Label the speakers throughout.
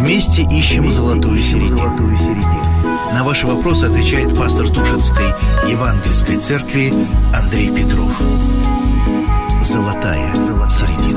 Speaker 1: Вместе ищем золотую середину. На ваши вопросы отвечает пастор Тушинской Евангельской церкви Андрей Петров. Золотая середина.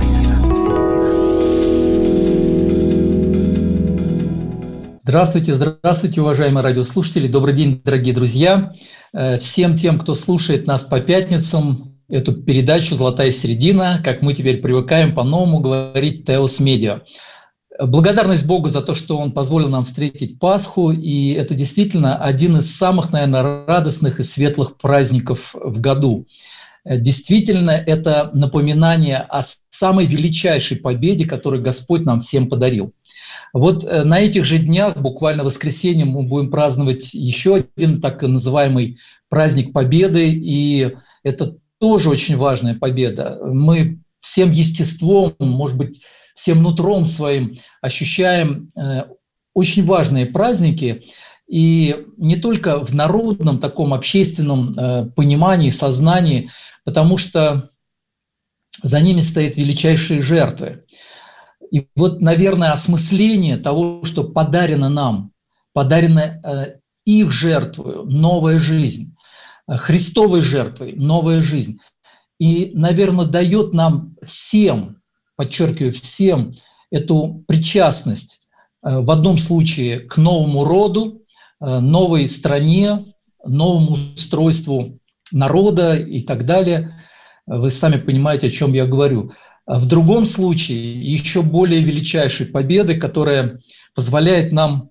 Speaker 2: Здравствуйте, здравствуйте, уважаемые радиослушатели. Добрый день, дорогие друзья. Всем тем, кто слушает нас по пятницам, эту передачу «Золотая середина», как мы теперь привыкаем по-новому говорить, Теос Медиа. Благодарность Богу за то, что Он позволил нам встретить Пасху, и это действительно один из самых, наверное, радостных и светлых праздников в году. Действительно, это напоминание о самой величайшей победе, которую Господь нам всем подарил. Вот на этих же днях, буквально в воскресенье, мы будем праздновать еще один так называемый праздник Победы, и это тоже очень важная победа. Мы всем естеством, может быть, всем нутром своим ощущаем очень важные праздники, и не только в народном таком общественном понимании, сознании, потому что за ними стоят величайшие жертвы. И вот, наверное, осмысление того, что подарено нам, подарено их жертвой, новая жизнь, Христовой жертвой, новая жизнь. И, наверное, дает нам всем, подчеркиваю, всем эту причастность в одном случае к новому роду, новой стране, новому устройству народа и так далее. Вы сами понимаете, о чем я говорю. В другом случае еще более величайшей победы, которая позволяет нам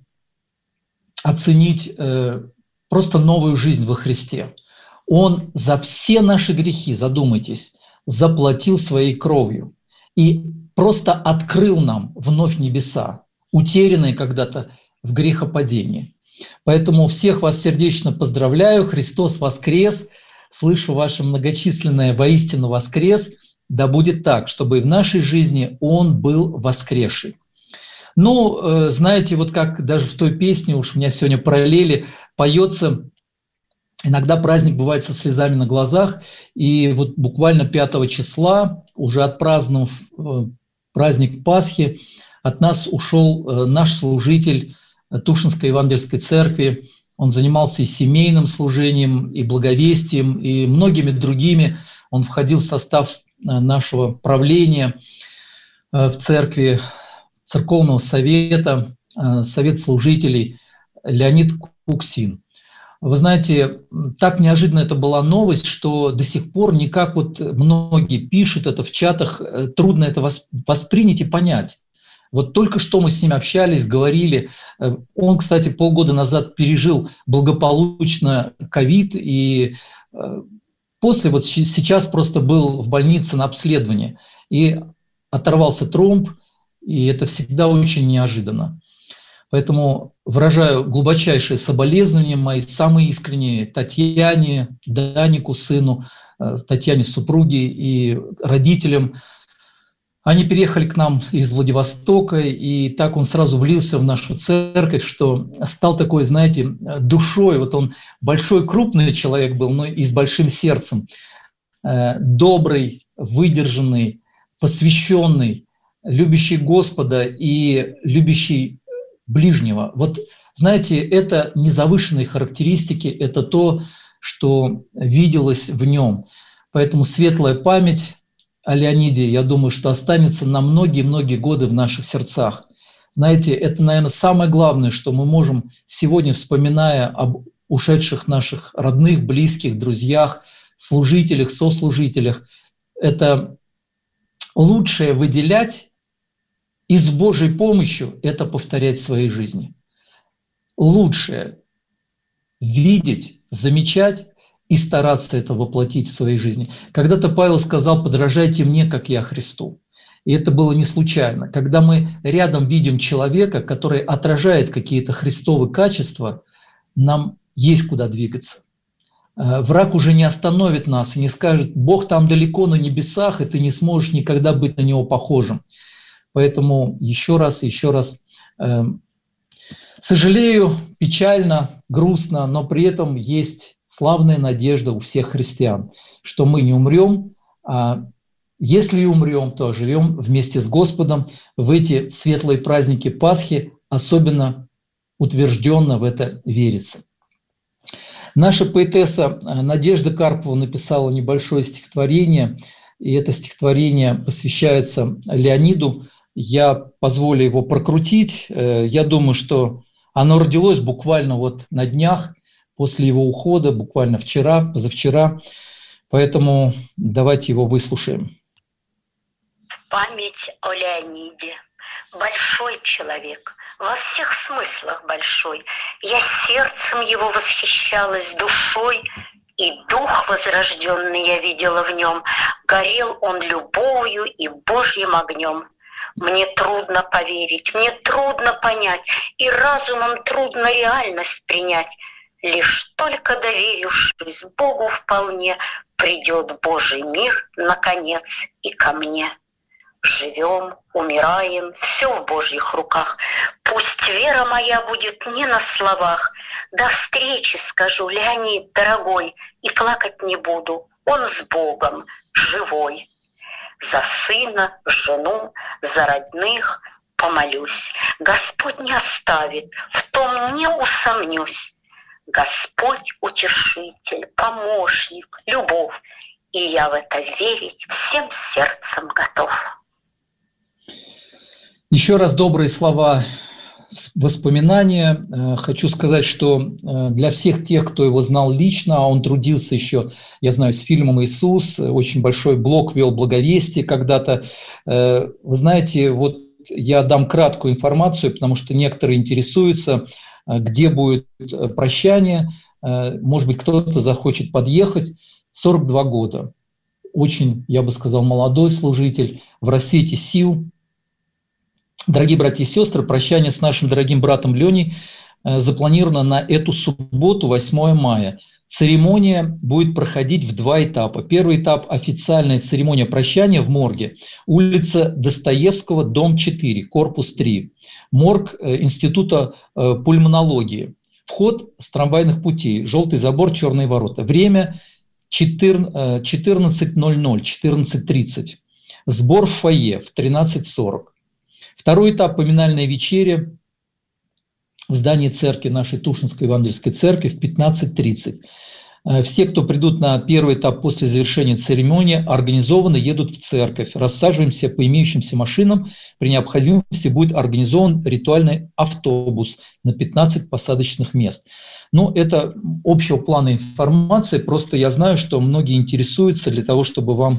Speaker 2: оценить просто новую жизнь во Христе. Он за все наши грехи, задумайтесь, заплатил своей кровью и просто открыл нам вновь небеса, утерянные когда-то в грехопадении. Поэтому всех вас сердечно поздравляю. Христос воскрес. Слышу ваше многочисленное «воистину воскрес». Да будет так, чтобы и в нашей жизни Он был воскресший. Ну, знаете, вот как даже в той песне, уж у меня сегодня параллели, поется, иногда праздник бывает со слезами на глазах, и вот буквально 5 числа, уже отпраздновав праздник Пасхи, от нас ушел наш служитель Тушинской Евангельской церкви. Он занимался и семейным служением, и благовестием, и многими другими. Он входил в состав нашего правления в церкви, церковного совета, совет служителей Леонид Куксин. Вы знаете, так неожиданно это была новость, что до сих пор никак вот многие пишут это в чатах, трудно это воспринять и понять. Вот только что мы с ним общались, говорили. Он, кстати, полгода назад пережил благополучно ковид, и после вот сейчас просто был в больнице на обследовании, и оторвался тромб, и это всегда очень неожиданно. Поэтому выражаю глубочайшие соболезнования мои, самые искренние, Татьяне, Данику, сыну, Татьяне, супруге и родителям. Они переехали к нам из Владивостока, и так он сразу влился в нашу церковь, что стал такой, знаете, душой. Вот он большой, крупный человек был, но и с большим сердцем. Добрый, выдержанный, посвященный, любящий Господа и любящий ближнего. Вот, знаете, это не завышенные характеристики, это то, что виделось в нем. Поэтому светлая память о Леониде, я думаю, что останется на многие-многие годы в наших сердцах. Знаете, это, наверное, самое главное, что мы можем сегодня, вспоминая об ушедших наших родных, близких, друзьях, служителях, сослужителях, это лучшее выделять и с Божьей помощью это повторять в своей жизни. Лучшее видеть, замечать и стараться это воплотить в своей жизни. Когда-то Павел сказал: «Подражайте мне, как я Христу». И это было не случайно. Когда мы рядом видим человека, который отражает какие-то христовые качества, нам есть куда двигаться. Враг уже не остановит нас и не скажет: «Бог там далеко на небесах, и ты не сможешь никогда быть на Него похожим». Поэтому еще раз сожалею, печально, грустно, но при этом есть славная надежда у всех христиан, что мы не умрем, а Если и умрем, то живем вместе с Господом. В эти светлые праздники Пасхи особенно утвержденно в это верится. Наша поэтесса Надежда Карпова написала небольшое стихотворение, и это стихотворение посвящается Леониду. Я позволю его прокрутить. Я думаю, что оно родилось буквально вот на днях после его ухода, буквально вчера, позавчера. Поэтому давайте его выслушаем.
Speaker 3: Память о Леониде. Большой человек, во всех смыслах большой. Я сердцем его восхищалась, душой, и дух возрожденный я видела в нем. Горел он любовью и Божьим огнем. Мне трудно поверить, мне трудно понять, и разумом трудно реальность принять. Лишь только доверившись Богу вполне, придет Божий мир, наконец, и ко мне. Живем, умираем, все в Божьих руках. Пусть вера моя будет не на словах. До встречи, скажу, Леонид, дорогой, и плакать не буду. Он с Богом, живой. За сына, жену, за родных помолюсь. Господь не оставит, в том не усомнюсь. Господь утешитель, помощник, любовь. И я в это верить всем сердцем готов.
Speaker 2: Еще раз добрые слова воспоминания. Хочу сказать, что для всех тех, кто его знал лично, а он трудился еще, я знаю, с фильмом «Иисус», очень большой блог вел «Благовестие» когда-то. Вы знаете, вот я дам краткую информацию, потому что некоторые интересуются, где будет прощание. Может быть, кто-то захочет подъехать. 42 года. Очень, я бы сказал, молодой служитель, в рассвете сил. Дорогие братья и сестры, прощание с нашим дорогим братом Леней запланировано на эту субботу, 8 мая. Церемония будет проходить в 2 этапа. Первый этап – официальная церемония прощания в морге. Улица Достоевского, дом 4, корпус 3. Морг Института пульмонологии. Вход с трамвайных путей. Желтый забор, черные ворота. Время 14:00, 14:30. Сбор в фойе в 13:40. Второй этап – поминальная вечеря в здании церкви, нашей Тушинской Евангельской церкви, в 15:30. Все, кто придут на первый этап после завершения церемонии, организованно едут в церковь. Рассаживаемся по имеющимся машинам. При необходимости будет организован ритуальный автобус на 15 посадочных мест. Но это общего плана информация. Просто я знаю, что многие интересуются для того, чтобы вам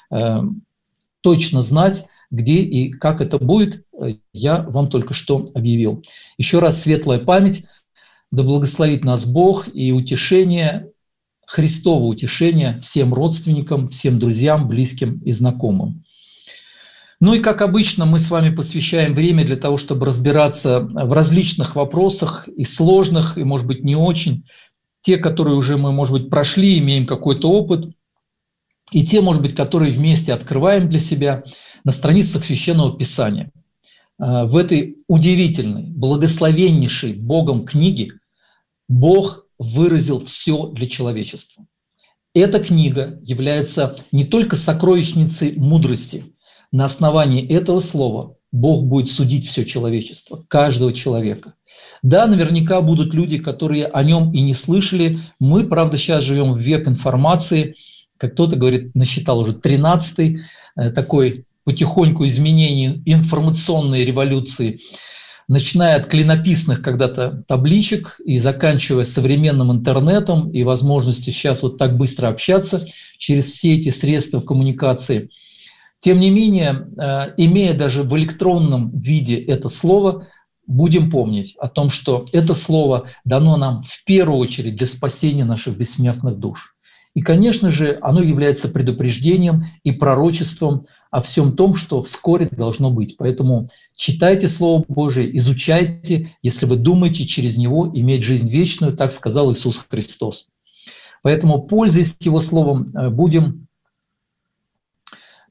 Speaker 2: точно знать, где и как это будет, я вам только что объявил. Еще раз светлая память, да благословит нас Бог и утешение, Христово утешение всем родственникам, всем друзьям, близким и знакомым. Ну и как обычно мы с вами посвящаем время для того, чтобы разбираться в различных вопросах, и сложных, и, может быть, не очень. Те, которые уже мы, может быть, прошли, имеем какой-то опыт, и те, может быть, которые вместе открываем для себя на страницах Священного Писания. В этой удивительной, благословеннейшей Богом книге Бог выразил все для человечества. Эта книга является не только сокровищницей мудрости. На основании этого слова Бог будет судить все человечество, каждого человека. Да, наверняка будут люди, которые о нем и не слышали. Мы, правда, сейчас живем в век информации, как кто-то говорит, насчитал уже 13-й, такой потихоньку изменений информационной революции, начиная от клинописных когда-то табличек и заканчивая современным интернетом и возможностью сейчас вот так быстро общаться через все эти средства коммуникации. Тем не менее, имея даже в электронном виде это слово, будем помнить о том, что это слово дано нам в первую очередь для спасения наших бессмертных душ. И, конечно же, оно является предупреждением и пророчеством о всем том, что вскоре должно быть. Поэтому читайте Слово Божие, изучайте, если вы думаете через него иметь жизнь вечную, так сказал Иисус Христос. Поэтому, пользуясь Его Словом, будем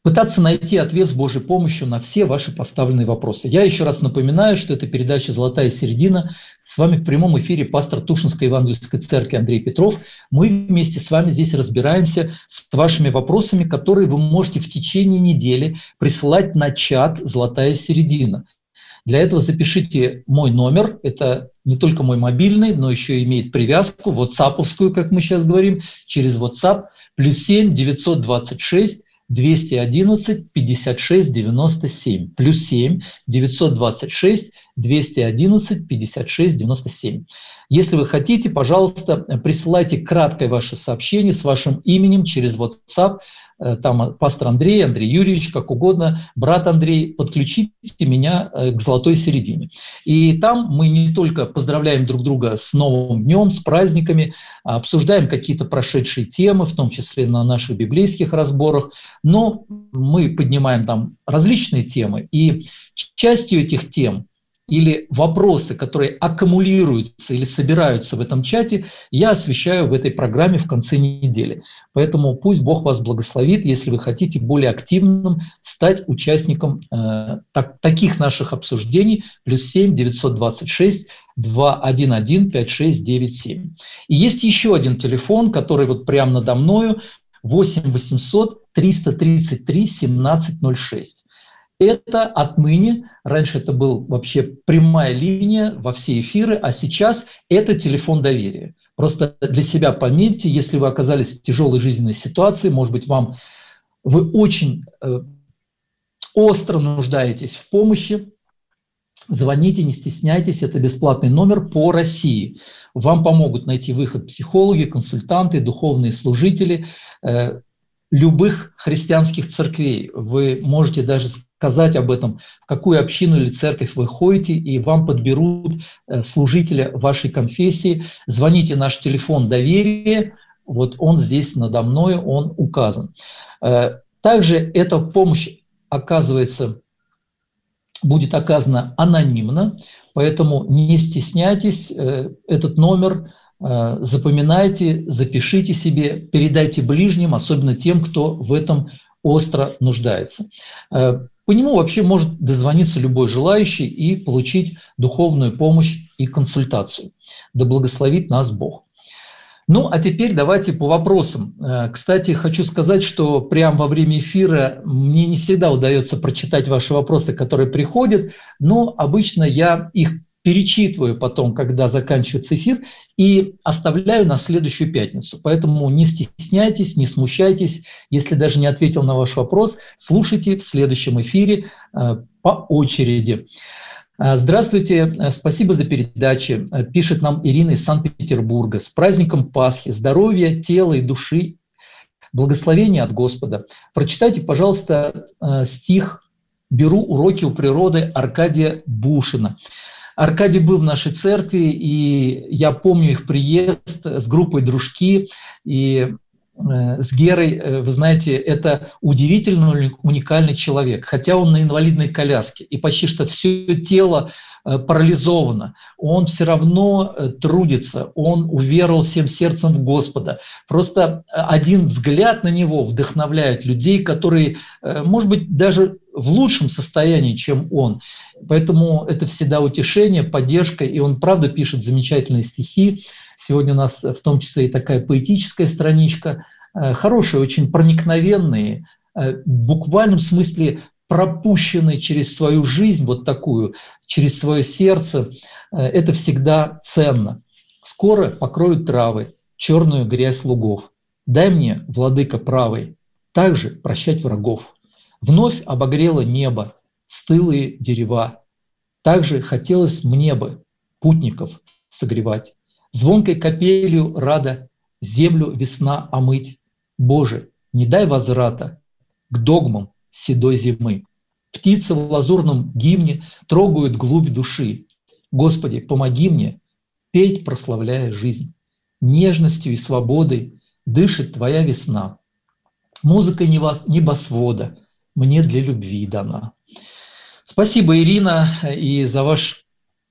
Speaker 2: пытаться найти ответ с Божьей помощью на все ваши поставленные вопросы. Я еще раз напоминаю, что это передача «Золотая середина». С вами в прямом эфире пастор Тушинской Евангельской церкви Андрей Петров. Мы вместе с вами здесь разбираемся с вашими вопросами, которые вы можете в течение недели присылать на чат «Золотая середина». Для этого запишите мой номер. Это не только мой мобильный, но еще имеет привязку WhatsApp-овскую, как мы сейчас говорим, через WhatsApp +7 926 211 56 97. +7 926 211 56 97. Если вы хотите, пожалуйста, присылайте краткое ваше сообщение с вашим именем через WhatsApp. Там пастор Андрей, Андрей Юрьевич, как угодно, брат Андрей, подключите меня к «Золотой середине». И там мы не только поздравляем друг друга с новым днем, с праздниками, обсуждаем какие-то прошедшие темы, в том числе на наших библейских разборах, но мы поднимаем там различные темы, и частью этих тем или вопросы, которые аккумулируются или собираются в этом чате, я освещаю в этой программе в конце недели. Поэтому пусть Бог вас благословит, если вы хотите более активным стать участником таких наших обсуждений. +7 926 211 5697. И есть еще один телефон, который вот прямо надо мною, 8 800 333 1706. Это отныне, раньше это был вообще прямая линия во все эфиры, а сейчас это телефон доверия. Просто для себя пометьте, если вы оказались в тяжелой жизненной ситуации, может быть, вы очень остро нуждаетесь в помощи, звоните, не стесняйтесь, это бесплатный номер по России. Вам помогут найти выход психологи, консультанты, духовные служители любых христианских церквей. Вы можете даже сказать об этом, в какую общину или церковь вы ходите, и вам подберут служителя вашей конфессии. Звоните, наш телефон доверия, вот он здесь надо мной, он указан. Также эта помощь будет оказана анонимно, поэтому не стесняйтесь, этот номер запоминайте, запишите себе, передайте ближним, особенно тем, кто в этом остро нуждается. По нему вообще может дозвониться любой желающий и получить духовную помощь и консультацию. Да благословит нас Бог. Ну, а теперь давайте по вопросам. Кстати, хочу сказать, что прямо во время эфира мне не всегда удается прочитать ваши вопросы, которые приходят, но обычно я их перечитываю потом, когда заканчивается эфир, и оставляю на следующую пятницу. Поэтому не стесняйтесь, не смущайтесь. Если даже не ответил на ваш вопрос, слушайте в следующем эфире по очереди. Здравствуйте, спасибо за передачи. Пишет нам Ирина из Санкт-Петербурга. С праздником Пасхи, здоровья, тела и души, благословения от Господа. Прочитайте, пожалуйста, стих «Беру уроки у природы» Аркадия Бушина. Аркадий был в нашей церкви, и я помню их приезд с группой «Дружки», и с Герой, вы знаете, это удивительно уникальный человек, хотя он на инвалидной коляске, и почти что все тело парализовано, он все равно трудится, он уверовал всем сердцем в Господа. Просто один взгляд на него вдохновляет людей, которые, может быть, даже в лучшем состоянии, чем он. Поэтому это всегда утешение, поддержка, и он, правда, пишет замечательные стихи. Сегодня у нас в том числе и такая поэтическая страничка, хорошие, очень проникновенные, в буквальном смысле пропущенные через свою жизнь, вот такую, через свое сердце. Это всегда ценно. Скоро покроют травы черную грязь лугов. Дай мне, владыка правый, также прощать врагов. Вновь обогрело небо, стылые дерева. Также хотелось мне бы путников согревать. Звонкой капелью рада землю весна омыть. Боже, не дай возврата к догмам седой зимы. Птицы в лазурном гимне трогают глубь души. Господи, помоги мне петь, прославляя жизнь. Нежностью и свободой дышит Твоя весна. Музыка небосвода мне для любви дана. Спасибо, Ирина, и за ваш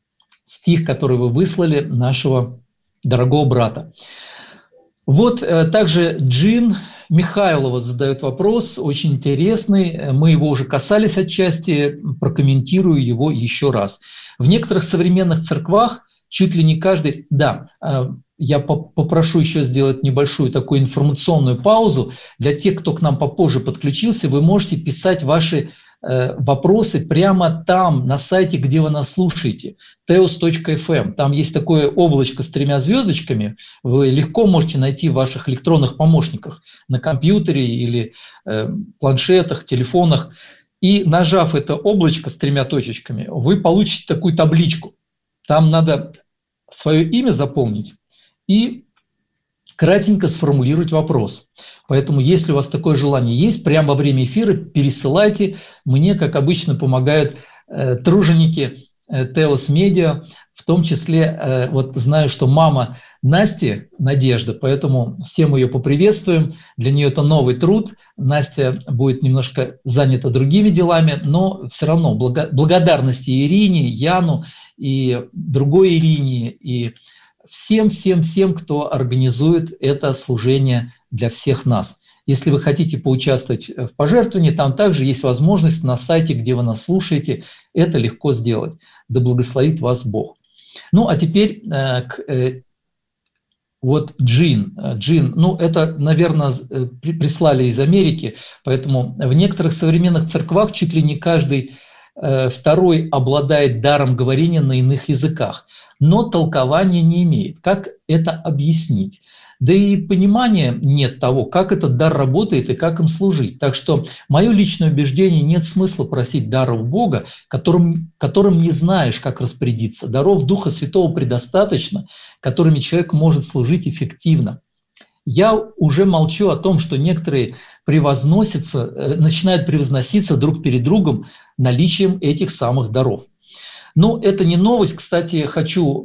Speaker 2: стих, который вы выслали нашего дорогого брата. Вот также Джин Михайлова задает вопрос, очень интересный. Мы его уже касались отчасти, прокомментирую его еще раз. В некоторых современных церквах чуть ли не каждый... Да, я попрошу еще сделать небольшую такую информационную паузу. Для тех, кто к нам попозже подключился, вы можете писать ваши вопросы прямо там, на сайте, где вы нас слушаете, teos.fm. Там есть такое облачко с 3 звездочками. Вы легко можете найти в ваших электронных помощниках на компьютере или планшетах, телефонах. И нажав это облачко с 3 точечками, вы получите такую табличку. Там надо свое имя запомнить и кратенько сформулировать вопрос. Поэтому, если у вас такое желание есть, прямо во время эфира пересылайте. Мне, как обычно, помогают труженики Teos Media, в том числе, вот знаю, что мама Насти, Надежда, поэтому всем ее поприветствуем. Для нее это новый труд. Настя будет немножко занята другими делами, но все равно благодарности Ирине, Яну и другой Ирине, и всем, кто организует это служение для всех нас. Если вы хотите поучаствовать в пожертвовании, там также есть возможность на сайте, где вы нас слушаете, это легко сделать. Да благословит вас Бог. Ну, а теперь вот Джин. Ну, это, наверное, прислали из Америки, поэтому в некоторых современных церквах чуть ли не каждый второй обладает даром говорения на иных языках, но толкования не имеет. Как это объяснить? Да и понимания нет того, как этот дар работает и как им служить. Так что мое личное убеждение: нет смысла просить даров Бога, которым не знаешь, как распорядиться. Даров Духа Святого предостаточно, которыми человек может служить эффективно. Я уже молчу о том, что некоторые начинают превозноситься друг перед другом наличием этих самых даров. Но это не новость. Кстати, хочу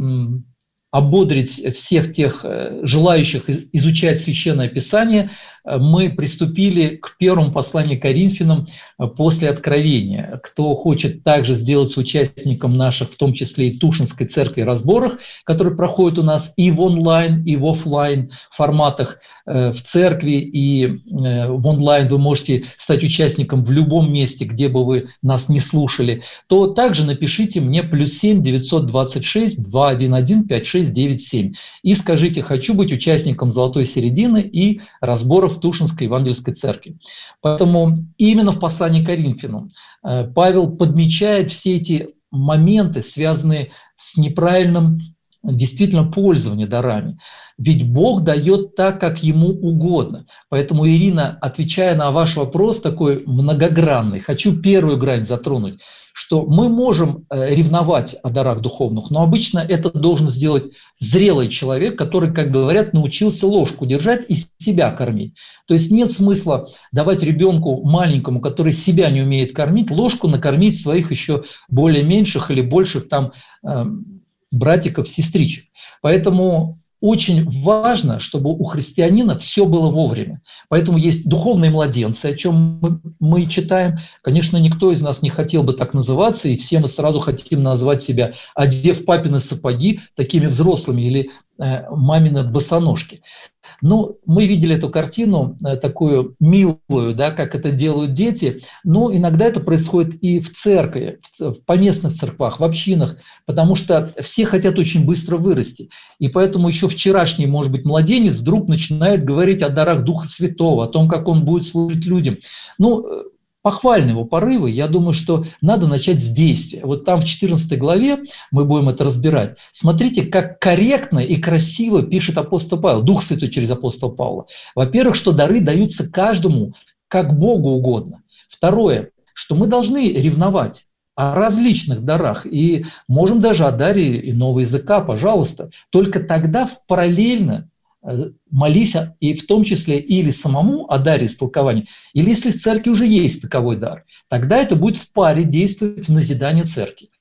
Speaker 2: ободрить всех тех желающих изучать Священное Писание. Мы приступили к первому посланию Коринфянам после Откровения. Кто хочет также сделаться участником наших, в том числе и Тушинской церкви, разборах, которые проходят у нас и в онлайн, и в офлайн форматах, в церкви и в онлайн вы можете стать участником в любом месте, где бы вы нас не слушали, то также напишите мне +7 926 211 5697 и скажите: хочу быть участником золотой середины и разборов Тушинской Евангельской церкви. Поэтому именно в послании к Коринфянам Павел подмечает все эти моменты, связанные с неправильным действительно пользованием дарами. Ведь Бог дает так, как Ему угодно. Поэтому, Ирина, отвечая на ваш вопрос такой многогранный, хочу первую грань затронуть, что мы можем ревновать о дарах духовных, но обычно это должен сделать зрелый человек, который, как говорят, научился ложку держать и себя кормить. То есть нет смысла давать ребенку маленькому, который себя не умеет кормить, ложку накормить своих еще более меньших или больших там братиков, сестричек. Поэтому очень важно, чтобы у христианина все было вовремя. Поэтому есть духовные младенцы, о чем мы читаем. Конечно, никто из нас не хотел бы так называться, и все мы сразу хотим назвать себя, одев папины сапоги, такими взрослыми, или мамины босоножки. Но мы видели эту картину, такую милую, да, как это делают дети, но иногда это происходит и в церкви, в поместных церквах, в общинах, потому что все хотят очень быстро вырасти. И поэтому еще вчерашний, может быть, младенец вдруг начинает говорить о дарах Духа Святого, о том, как он будет служить людям. Ну, похвальны его порывы, я думаю, что надо начать с действия. Вот там в 14 главе мы будем это разбирать. Смотрите, как корректно и красиво пишет апостол Павел, Дух Святой через апостола Павла. Во-первых, что дары даются каждому, как Богу угодно. Второе, что мы должны ревновать о различных дарах, и можем даже о даре иного языка, пожалуйста. Только тогда параллельно молись, и в том числе или самому о даре истолкования, или если в церкви уже есть таковой дар, тогда это будет в паре действовать в назидание церкви.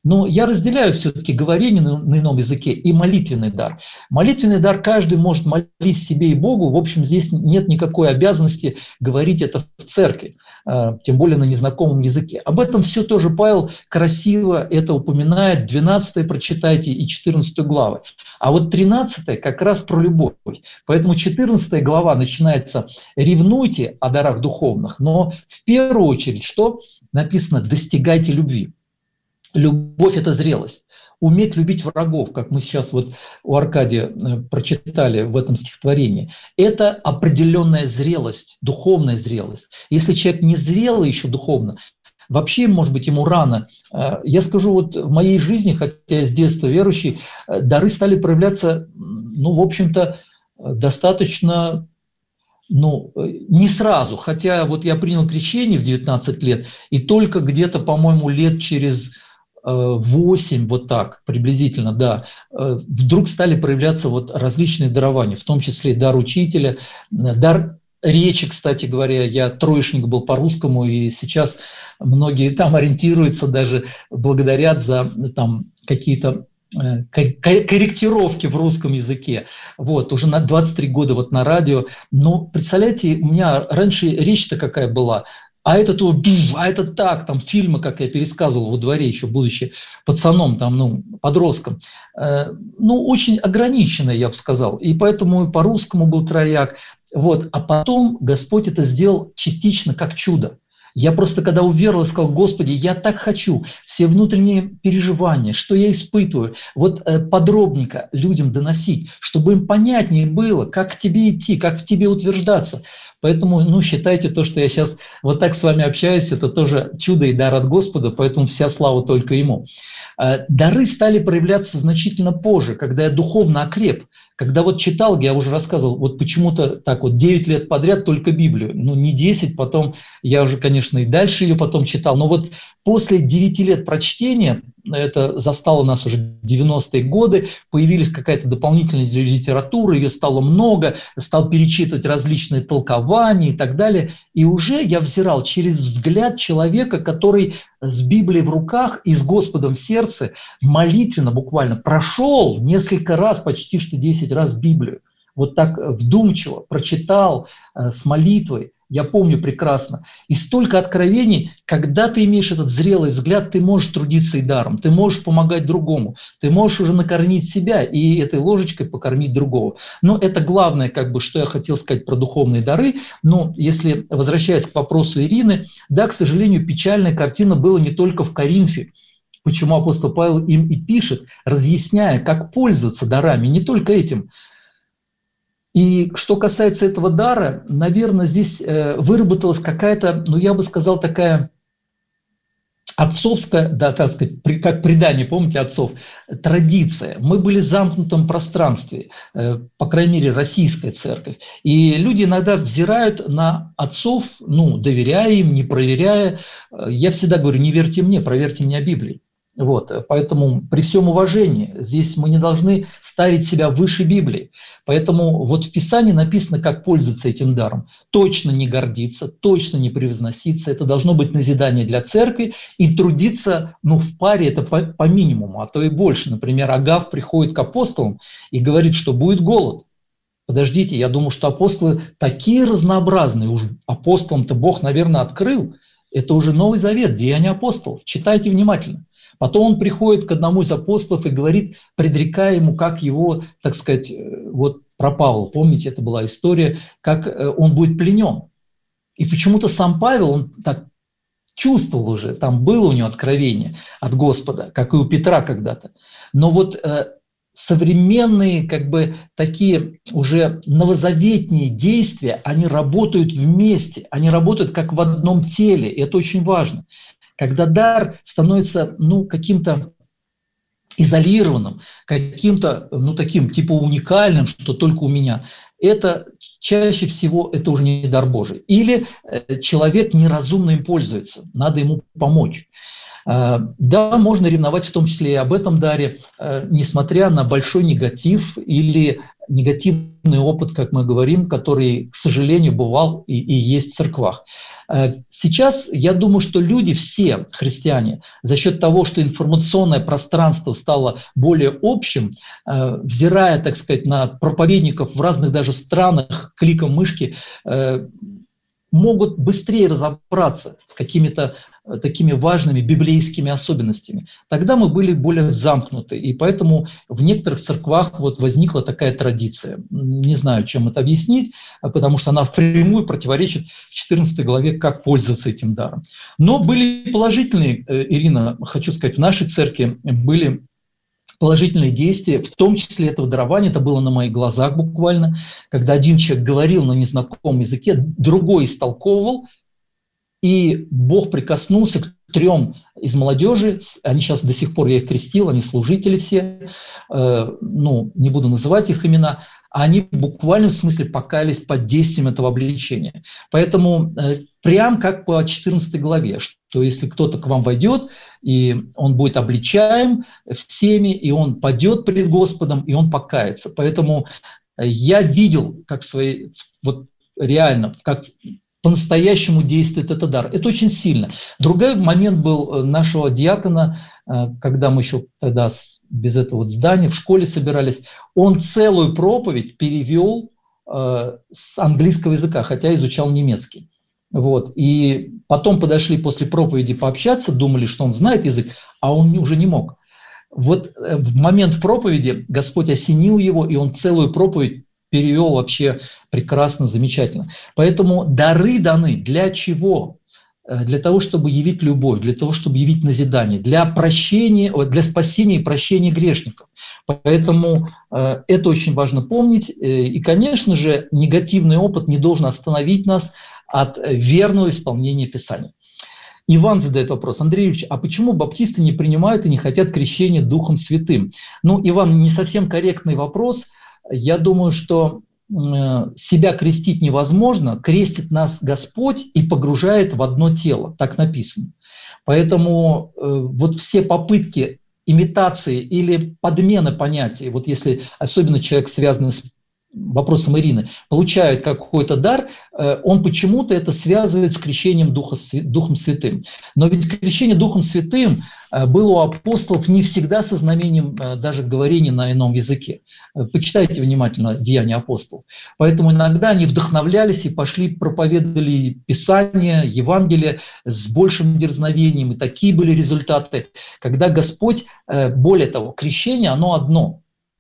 Speaker 2: Но я разделяю все-таки говорение на ином языке и молитвенный дар. Молитвенный дар каждый может молить себе и Богу. В общем, здесь нет никакой обязанности говорить это в церкви, тем более на незнакомом языке. Об этом все тоже Павел красиво это упоминает. 12 прочитайте и 14 главы. А вот 13 как раз про любовь. Поэтому 14 глава начинается «Ревнуйте о дарах духовных», но в первую очередь, что написано «достигайте любви». Любовь – это зрелость. Уметь любить врагов, как мы сейчас вот у Аркадия прочитали в этом стихотворении, это определенная зрелость, духовная зрелость. Если человек не зрелый еще духовно, вообще, может быть, ему рано. Я скажу, вот в моей жизни, хотя я с детства верующий, дары стали проявляться, ну, в общем-то, достаточно, ну, не сразу. Хотя вот я принял крещение в 19 лет, и только где-то, по-моему, лет через 8, вот так, приблизительно, да, вдруг стали проявляться вот различные дарования, в том числе дар учителя, дар речи, кстати говоря. Я троечник был по русскому, и сейчас многие там ориентируются, даже благодарят за там какие-то корректировки в руком языке. Вот, уже на 23 года вот на радио. Но представляете, у меня раньше речь-то какая была, а это то, а это так, там фильмы, как я пересказывал во дворе, еще будучи пацаном, там, ну, подростком, ну, очень ограниченное, я бы сказал. И поэтому по-русскому был трояк. Вот. А потом Господь это сделал частично как чудо. Я просто, когда уверовал, сказал: Господи, я так хочу все внутренние переживания, что я испытываю, вот подробненько людям доносить, чтобы им понятнее было, как к тебе идти, как в тебе утверждаться. Поэтому, ну, считайте то, что я сейчас вот так с вами общаюсь, это тоже чудо и дар от Господа, поэтому вся слава только Ему. Дары стали проявляться значительно позже, когда я духовно окреп. Когда вот читал, я уже рассказывал, вот почему-то так вот 9 лет подряд только Библию, ну не 10, потом я уже, конечно, и дальше ее потом читал, но вот после 9 лет прочтения, это застало нас уже 90-е годы, появилась какая-то дополнительная литература, ее стало много, стал перечитывать различные толкования и так далее, и уже я взирал через взгляд человека, который с Библией в руках и с Господом в сердце молитвенно буквально прошел несколько раз, почти что 10 раз Библию. Вот так вдумчиво прочитал с молитвой, я помню прекрасно. И столько откровений, когда ты имеешь этот зрелый взгляд, ты можешь трудиться и даром, ты можешь помогать другому, ты можешь уже накормить себя и этой ложечкой покормить другого. Но это главное, как бы, что я хотел сказать про духовные дары. Но если, возвращаясь к вопросу Ирины, да, к сожалению, печальная картина была не только в Коринфе. Почему апостол Павел им и пишет, разъясняя, как пользоваться дарами, не только этим. И что касается этого дара, наверное, здесь выработалась какая-то, ну я бы сказал, такая отцовская, да, так сказать, как предание, помните, отцов, традиция. Мы были в замкнутом пространстве, по крайней мере, российская церковь. И люди иногда взирают на отцов, ну, доверяя им, не проверяя. Я всегда говорю: не верьте мне, проверьте меня Библией. Вот, поэтому при всем уважении здесь мы не должны ставить себя выше Библии. Поэтому вот в Писании написано, как пользоваться этим даром. Точно не гордиться, точно не превозноситься. Это должно быть назидание для церкви. И трудиться, ну, в паре это по минимуму, а то и больше. Например, Агав приходит к апостолам и говорит, что будет голод. Подождите, я думаю, что апостолы такие разнообразные. Уж апостолам-то Бог, наверное, открыл. Это уже Новый Завет, Деяния апостолов. Читайте внимательно. Потом он приходит к одному из апостолов и говорит, предрекая ему, как его, так сказать, вот про Павла, помните, это была история, как он будет пленен. И почему-то сам Павел, он так чувствовал уже, там было у него откровение от Господа, как и у Петра когда-то. Но вот современные, как бы, такие уже новозаветные действия, они работают вместе, они работают как в одном теле, и это очень важно. Когда дар становится, ну, каким-то изолированным, каким-то, ну, таким типа уникальным, что только у меня, это чаще всего это уже не дар Божий. Или человек неразумно им пользуется, надо ему помочь. Да, можно ревновать в том числе и об этом даре, несмотря на большой негатив или негативный опыт, как мы говорим, который, к сожалению, бывал и есть в церквах. Сейчас я думаю, что люди, все христиане, за счет того, что информационное пространство стало более общим, взирая, так сказать, на проповедников в разных даже странах, кликом мышки, могут быстрее разобраться с какими-то такими важными библейскими особенностями. Тогда мы были более замкнуты, и поэтому в некоторых церквах вот возникла такая традиция. Не знаю, чем это объяснить, потому что она впрямую противоречит в 14 главе, как пользоваться этим даром. Но были положительные, Ирина, хочу сказать, в нашей церкви были положительные действия, в том числе этого дарования, это было на моих глазах буквально, когда один человек говорил на незнакомом языке, другой истолковывал, и Бог прикоснулся к 3 из молодежи, они сейчас до сих пор, я их крестил, они служители все, не буду называть их имена, они в буквальном смысле покаялись под действием этого обличения. Поэтому прям как по 14 главе, что если кто-то к вам войдет, и он будет обличаем всеми, и он падет пред Господом, и он покается. Поэтому я видел, как реально, как по-настоящему действует этот дар. Это очень сильно. Другой момент был нашего диакона, когда мы еще тогда без этого здания в школе собирались, он целую проповедь перевел с английского языка, хотя изучал немецкий. Вот. И потом подошли после проповеди пообщаться, думали, что он знает язык, а он уже не мог. Вот в момент проповеди Господь осенил его, и он целую проповедь перевел вообще прекрасно, замечательно. Поэтому дары даны для чего? Для того, чтобы явить любовь, для того, чтобы явить назидание, для спасения и прощения грешников. Поэтому это очень важно помнить. И, конечно же, негативный опыт не должен остановить нас от верного исполнения Писания. Иван задает вопрос: Андрей Ильич, а почему баптисты не принимают и не хотят крещения Духом Святым? Иван, не совсем корректный вопрос. Я думаю, что себя крестить невозможно, крестит нас Господь и погружает в одно тело, так написано. Поэтому вот все попытки имитации или подмены понятий, вот если особенно человек, связанный с вопросом Ирины, получает какой-то дар, он почему-то это связывает с крещением Духом Святым. Но ведь крещение Духом Святым было у апостолов не всегда со знамением даже говорения на ином языке. Почитайте внимательно Деяния апостолов. Поэтому иногда они вдохновлялись и пошли, проповедовали Писание, Евангелие с большим дерзновением. И такие были результаты, когда Господь, более того, крещение, оно одно.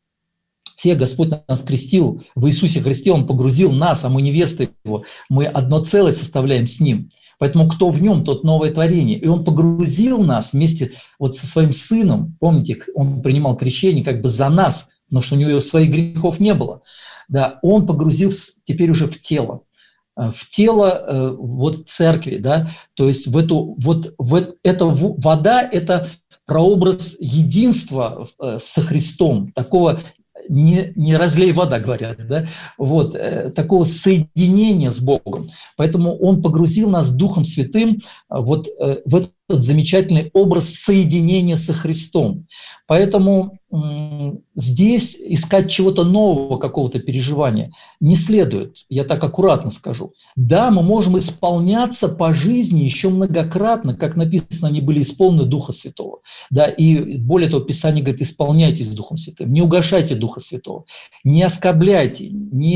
Speaker 2: Все Господь нас крестил в Иисусе Христе, Он погрузил нас, а мы невесты Его. Мы одно целое составляем с Ним. Поэтому кто в Нем, тот новое творение. И Он погрузил нас вместе со своим Сыном. Помните, Он принимал крещение как бы за нас, потому что у Него своих грехов не было. Да, Он погрузил теперь уже в тело. В тело церкви. Да? То есть эта вода – это прообраз единства со Христом, такого не разлей вода, говорят, да? Такого соединения с Богом. Поэтому Он погрузил нас Духом Святым в этот замечательный образ соединения со Христом. Поэтому здесь искать чего-то нового, какого-то переживания не следует, я так аккуратно скажу. Да, мы можем исполняться по жизни еще многократно, как написано, они были исполнены Духа Святого. Да, и более того, Писание говорит: исполняйтесь Духом Святым, не угашайте Духа Святого, не оскорбляйте,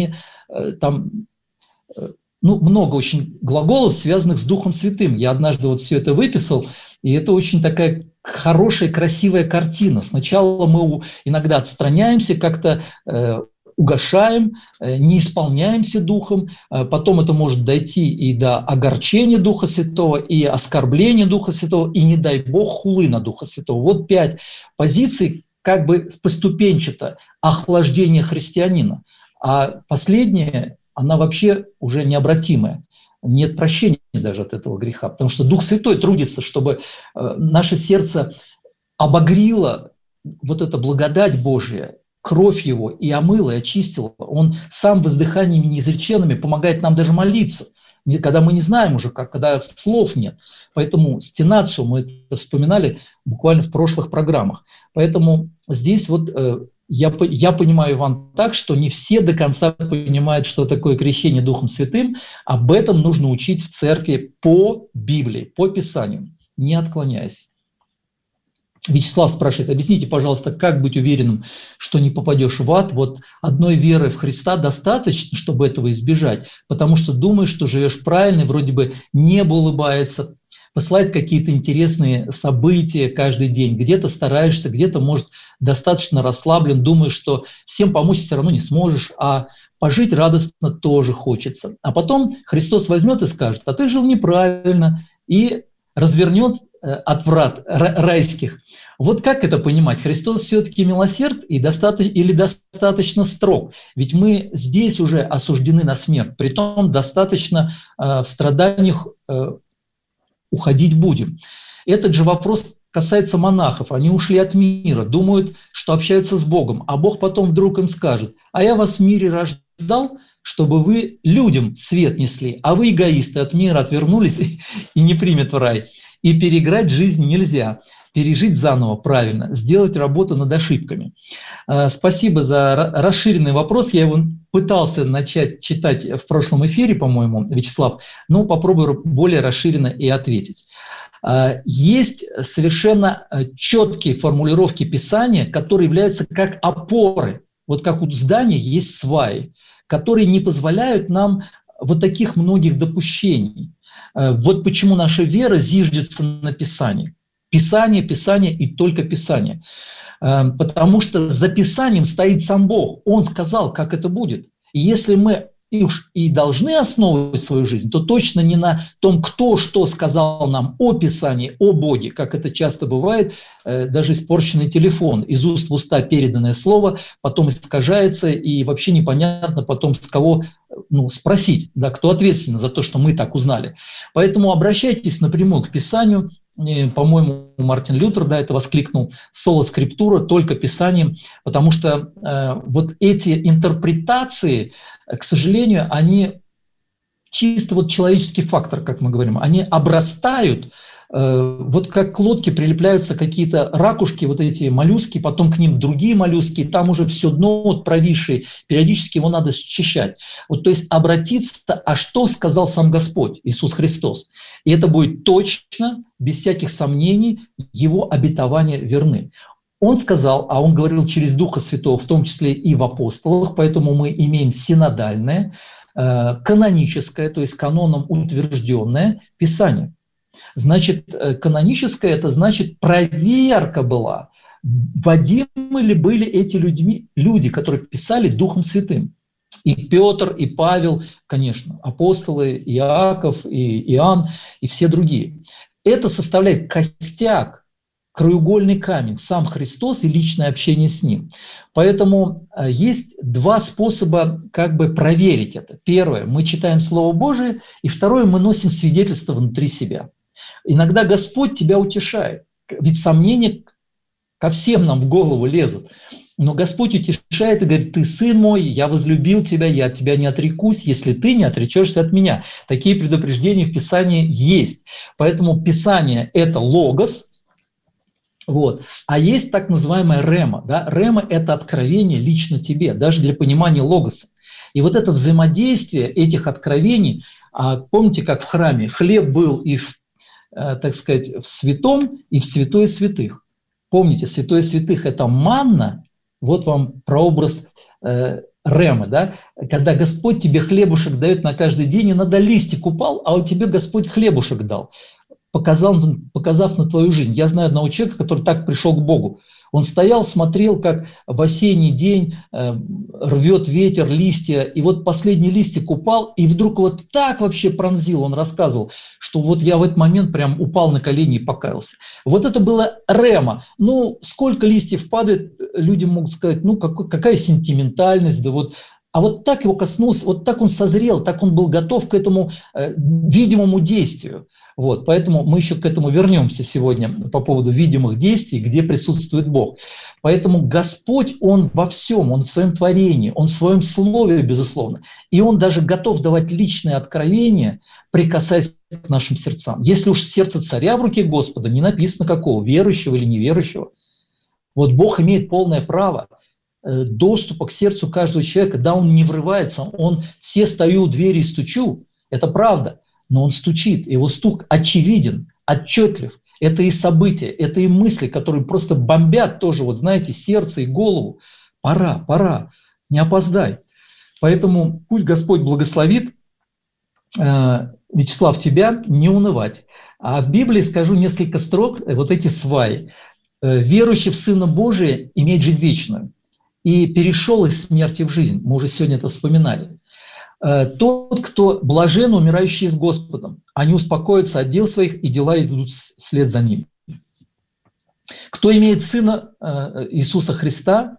Speaker 2: много очень глаголов, связанных с Духом Святым. Я однажды все это выписал, и это очень такая хорошая, красивая картина. Сначала мы иногда отстраняемся, как-то угашаем, не исполняемся Духом, потом это может дойти и до огорчения Духа Святого, и оскорбления Духа Святого, и, не дай Бог, хулы на Духа Святого. Вот 5 позиций, как бы поступенчато, охлаждение христианина. А последнее, она вообще уже необратимая. Нет прощения даже от этого греха, потому что Дух Святой трудится, чтобы наше сердце обогрело эта благодать Божия, кровь Его, и омыла, и очистила. Он сам воздыханиями неизреченными помогает нам даже молиться. когда мы не знаем уже как, когда слов нет. Поэтому стенацию мы это вспоминали буквально в прошлых программах. Поэтому здесь вот я понимаю, Иван, так, что не все до конца понимают, что такое крещение Духом Святым. Об этом нужно учить в церкви по Библии, по Писанию, не отклоняясь. Вячеслав спрашивает, объясните, пожалуйста, как быть уверенным, что не попадешь в ад? Вот одной веры в Христа достаточно, чтобы этого избежать, потому что думаешь, что живешь правильно, вроде бы небо улыбается, посылает какие-то интересные события каждый день, где-то стараешься, где-то, может, достаточно расслаблен, думаешь, что всем помочь все равно не сможешь, а пожить радостно тоже хочется. А потом Христос возьмет и скажет, а ты жил неправильно, и развернет от врат райских. Вот как это понимать? Христос все-таки милосерд или достаточно строг? Ведь мы здесь уже осуждены на смерть, притом достаточно в страданиях уходить будем. Этот же вопрос касается монахов. Они ушли от мира, думают, что общаются с Богом, а Бог потом вдруг им скажет, а я вас в мире рождал, чтобы вы людям свет несли, а вы, эгоисты, от мира отвернулись и не примет в рай. И переиграть жизнь нельзя, пережить заново правильно, сделать работу над ошибками. Спасибо за расширенный вопрос. Я его пытался начать читать в прошлом эфире, по-моему, Вячеслав, но попробую более расширенно и ответить. Есть совершенно четкие формулировки Писания, которые являются как опоры. Вот как у здания есть сваи, которые не позволяют нам вот таких многих допущений. Вот почему наша вера зиждется на Писании. Писание, Писание и только Писание. Потому что за Писанием стоит сам Бог. Он сказал, как это будет. И если мы и должны основывать свою жизнь, то точно не на том, кто что сказал нам о Писании, о Боге, как это часто бывает, даже испорченный телефон, из уст в уста переданное слово, потом искажается, и вообще непонятно потом с кого спросить, да, кто ответственен за то, что мы так узнали. Поэтому обращайтесь напрямую к Писанию. По-моему, Мартин Лютер, да, это воскликнул, соло скриптура, только Писанием, потому что вот эти интерпретации, к сожалению, они чисто вот человеческий фактор, как мы говорим, они обрастают, вот как к лодке прилепляются какие-то ракушки, вот эти моллюски, потом к ним другие моллюски, и там уже все дно вот провисшее, периодически его надо счищать. Вот, то есть обратиться, а что сказал сам Господь, Иисус Христос. И это будет точно, без всяких сомнений, его обетования верны. Он сказал, а он говорил через Духа Святого, в том числе и в апостолах, поэтому мы имеем синодальное, каноническое, то есть каноном утвержденное Писание. Значит, каноническое – это значит проверка была, вводимы ли были эти люди, которые писали Духом Святым. И Петр, и Павел, конечно, апостолы, Иаков, и Иоанн, и все другие. Это составляет костяк, краеугольный камень, сам Христос и личное общение с Ним. Поэтому есть два способа как бы проверить это. Первое – мы читаем Слово Божие, и второе – мы носим свидетельство внутри себя. Иногда Господь тебя утешает, ведь сомнения ко всем нам в голову лезут. Но Господь утешает и говорит, ты сын мой, я возлюбил тебя, я от тебя не отрекусь, если ты не отречешься от меня. Такие предупреждения в Писании есть. Поэтому Писание – это логос, вот. А есть так называемая рема. Да? Рема – это откровение лично тебе, даже для понимания логоса. И вот это взаимодействие этих откровений, помните, как в храме хлеб был и так сказать, в святом и в святое святых. Помните, святое святых – это манна, вот вам прообраз ремы, да? Когда Господь тебе хлебушек дает на каждый день, и надо листик упал, а у тебя Господь хлебушек дал, показав на твою жизнь. Я знаю одного человека, который так пришел к Богу. Он стоял, смотрел, как в осенний день рвет ветер листья, и вот последний листик упал, и вдруг вот так вообще пронзил, он рассказывал, что вот я в этот момент прям упал на колени и покаялся. Вот это было рема. Ну, сколько листьев падает, люди могут сказать, ну, какая сентиментальность, да вот. А вот так его коснулся, вот так он созрел, так он был готов к этому видимому действию. Вот, поэтому мы еще к этому вернемся сегодня по поводу видимых действий, где присутствует Бог. Поэтому Господь, Он во всем, Он в своем творении, Он в своем слове, безусловно. И Он даже готов давать личные откровения, прикасаясь к нашим сердцам. Если уж сердце царя в руке Господа, не написано какого, верующего или неверующего. Вот Бог имеет полное право доступа к сердцу каждого человека, да, Он не врывается, Он «се стою у двери и стучу», это правда, но Он стучит, Его стук очевиден, отчетлив. Это и события, это и мысли, которые просто бомбят тоже, вот знаете, сердце и голову. Пора, не опоздай. Поэтому пусть Господь благословит, Вячеслав, тебя не унывать. А в Библии скажу несколько строк, вот эти сваи. «Верующий в Сына Божия имеет жизнь вечную и перешел из смерти в жизнь». Мы уже сегодня это вспоминали. «Тот, кто блажен, умирающий с Господом, они успокоятся от дел своих, и дела идут вслед за ним». Кто имеет Сына Иисуса Христа,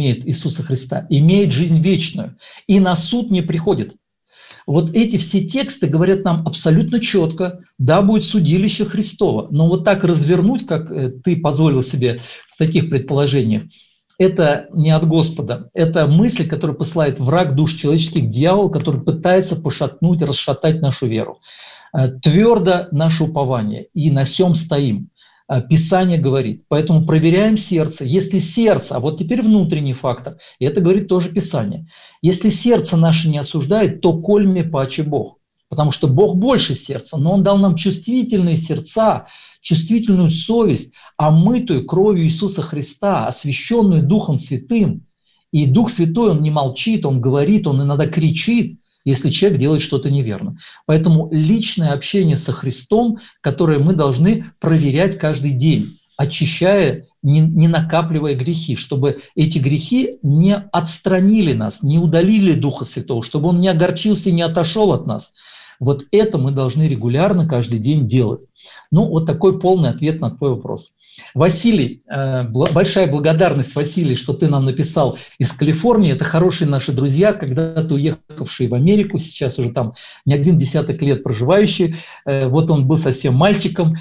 Speaker 2: имеет жизнь вечную, и на суд не приходит. Вот эти все тексты говорят нам абсолютно четко, да, будет судилище Христово, но вот так развернуть, как ты позволил себе в таких предположениях, это не от Господа, это мысли, которые посылает враг душ человеческих, дьявол, который пытается пошатнуть, расшатать нашу веру. Твердо наше упование, и на сем стоим. Писание говорит. Поэтому проверяем сердце. Если сердце, а вот теперь внутренний фактор, и это говорит тоже Писание, если сердце наше не осуждает, то кольме паче Бог. Потому что Бог больше сердца, но Он дал нам чувствительные сердца, чувствительную совесть, омытую кровью Иисуса Христа, освященную Духом Святым. И Дух Святой, Он не молчит, Он говорит, Он иногда кричит, если человек делает что-то неверно. Поэтому личное общение со Христом, которое мы должны проверять каждый день, очищая, не накапливая грехи, чтобы эти грехи не отстранили нас, не удалили Духа Святого, чтобы Он не огорчился и не отошел от нас. Вот это мы должны регулярно каждый день делать. Ну, вот такой полный ответ на твой вопрос. Василий, большая благодарность, Василий, что ты нам написал из Калифорнии. Это хорошие наши друзья, когда-то уехавшие в Америку, сейчас уже там не один десяток лет проживающие. Вот он был совсем мальчиком,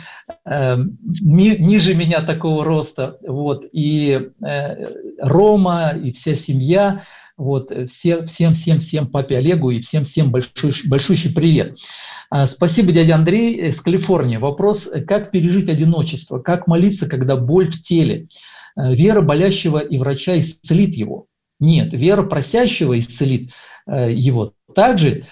Speaker 2: ниже меня такого роста. Вот. И Рома, и вся семья, вот, всем папе Олегу и всем большущий привет. Спасибо, дядя Андрей из Калифорнии. Вопрос, как пережить одиночество, как молиться, когда боль в теле? Вера болящего и врача исцелит его? Нет, вера просящего исцелит его. Также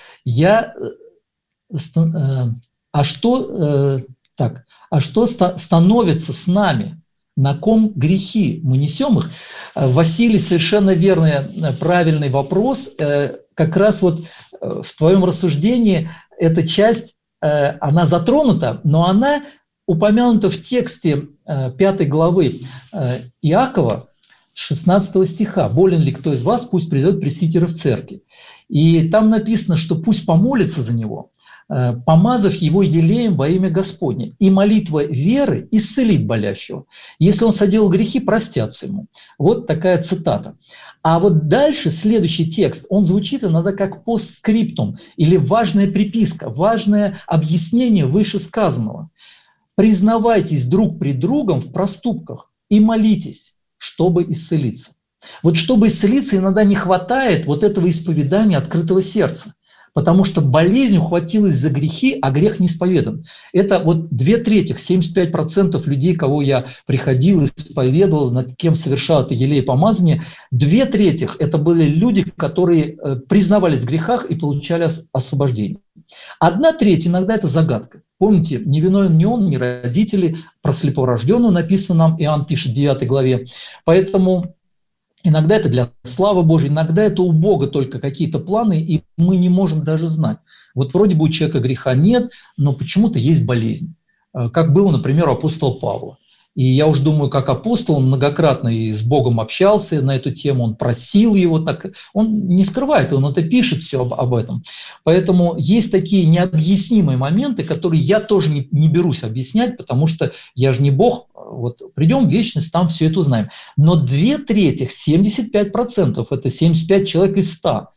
Speaker 2: что становится с нами? На ком грехи? Мы несем их? Василий, совершенно верный, правильный вопрос. Как раз вот в твоем рассуждении эта часть, она затронута, но она упомянута в тексте 5 главы Иакова, 16 стиха. «Болен ли кто из вас, пусть придет пресвитера в церкви». И там написано, что пусть помолится за него, помазав его елеем во имя Господне. И молитва веры исцелит болящего. Если он соделал грехи, простятся ему. Вот такая цитата. А вот дальше следующий текст, он звучит иногда как постскриптум или важная приписка, важное объяснение вышесказанного. Признавайтесь друг пред другом в проступках и молитесь, чтобы исцелиться. Вот чтобы исцелиться, иногда не хватает вот этого исповедания открытого сердца. Потому что болезнь ухватилась за грехи, а грех не исповедан. Это вот 2/3, 75% людей, кого я приходил, исповедовал, над кем совершал это елей помазание, 2/3 это были люди, которые признавались в грехах и получали освобождение. 1/3 иногда это загадка. Помните, не виновен ни он, ни родители, про слепорожденного написано нам, Иоанн пишет в 9 главе. Поэтому иногда это для славы Божьей, иногда это у Бога только какие-то планы, и мы не можем даже знать. Вот вроде бы у человека греха нет, но почему-то есть болезнь. Как было, например, у апостола Павла. И я уж думаю, как апостол, он многократно и с Богом общался на эту тему, он просил его, так, он не скрывает, он это пишет все об этом. Поэтому есть такие необъяснимые моменты, которые я тоже не берусь объяснять, потому что я же не Бог, вот придем в вечность, там все это узнаем. Но 2/3, 75%, это 75 человек из 100,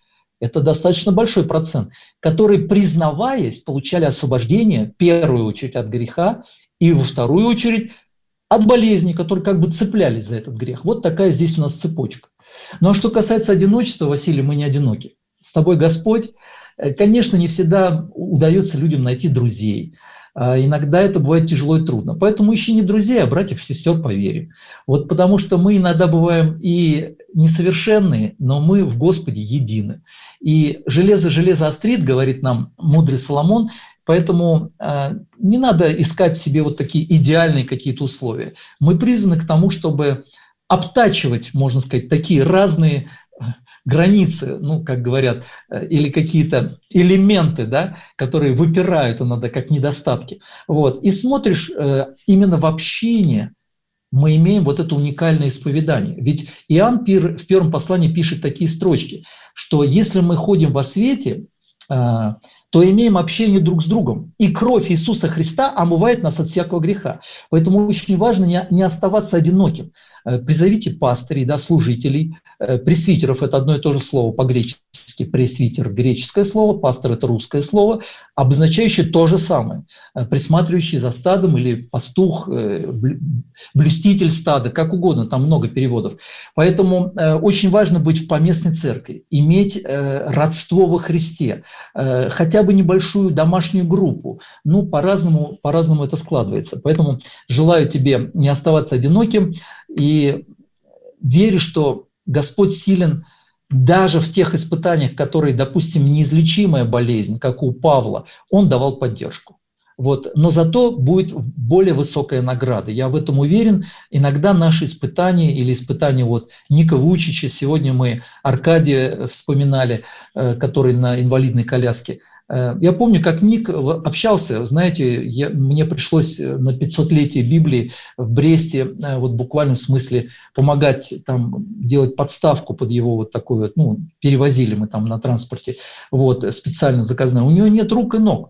Speaker 2: это достаточно большой процент, которые, признаваясь, получали освобождение, в первую очередь, от греха, и во вторую очередь от болезни, которые как бы цеплялись за этот грех. Вот такая здесь у нас цепочка. Ну а что касается одиночества, Василий, мы не одиноки. С тобой Господь. Конечно, не всегда удается людям найти друзей. Иногда это бывает тяжело и трудно. Поэтому ищи не друзей, а братьев и сестер по вере. Вот потому что мы иногда бываем и несовершенные, но мы в Господе едины. И железо железо острит, говорит нам мудрый Соломон, поэтому не надо искать себе вот такие идеальные какие-то условия. Мы призваны к тому, чтобы обтачивать, можно сказать, такие разные границы, ну, как говорят, или какие-то элементы, да, которые выпирают иногда как недостатки. Вот. И смотришь, именно в общении мы имеем вот это уникальное исповедание. Ведь Иоанн в первом послании пишет такие строчки, что если мы ходим во свете, то имеем общение друг с другом. И кровь Иисуса Христа омывает нас от всякого греха. Поэтому очень важно не оставаться одиноким. Призовите пастырей, да, служителей, пресвитеров – это одно и то же слово по-гречески. Пресвитер – греческое слово, пастор – это русское слово, обозначающее то же самое. Присматривающий за стадом или пастух, блюститель стада, как угодно, там много переводов. Поэтому очень важно быть в поместной церкви, иметь родство во Христе, хотя бы небольшую домашнюю группу. Ну, по-разному это складывается. Поэтому желаю тебе не оставаться одиноким и верю, что Господь силен даже в тех испытаниях, которые, допустим, неизлечимая болезнь, как у Павла, Он давал поддержку. Вот. Но зато будет более высокая награда. Я в этом уверен. Иногда наши испытания или испытания вот Ника Вучича, сегодня мы Аркадия вспоминали, который на инвалидной коляске. Я помню, как Ник общался, знаете, мне пришлось на 500-летие Библии в Бресте, вот буквально в смысле помогать там делать подставку под его вот такой вот, ну, перевозили мы там на транспорте, вот, специально заказанное. У него нет рук и ног.